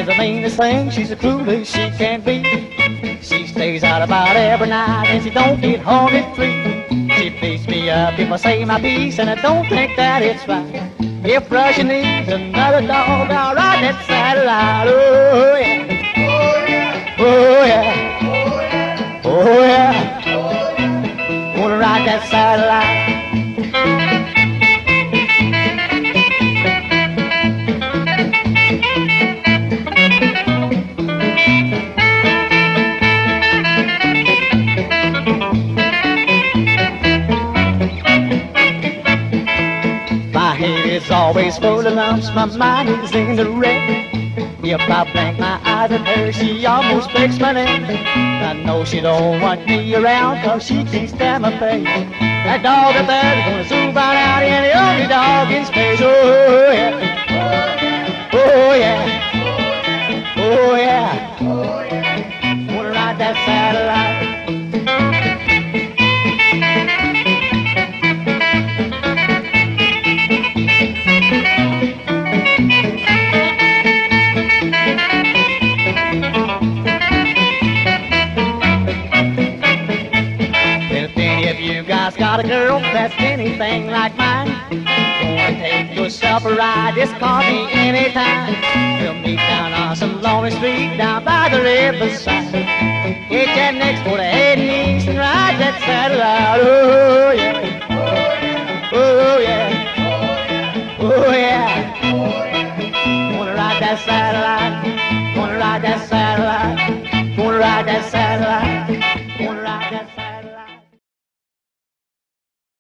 the meanest thing, she's the cruelest she can be. She stays out about every night and she don't get home at 3. She beats me up if I say my piece and I don't think that it's right. If Russia needs another dog, I'll ride that saddle out. Oh yeah, oh yeah, oh yeah, wanna ride that saddle out. My head is always full of lumps, my mind is in the red. If I blink my eyes at her, she almost breaks my neck. I know she don't want me around, cause she can't stand my face. That dog up there's gonna soon find out, and the only dog in space. Oh yeah, oh yeah, oh yeah, wanna ride that satellite. You guys got a girl that's anything like mine, wanna take yourself a ride, just call me anytime. We'll meet down on some lonely street down by the riverside. Get that next for the head and east and ride that saddle out. Oh yeah, oh yeah, oh yeah, wanna ride that satellite, wanna ride that satellite, wanna ride that satellite.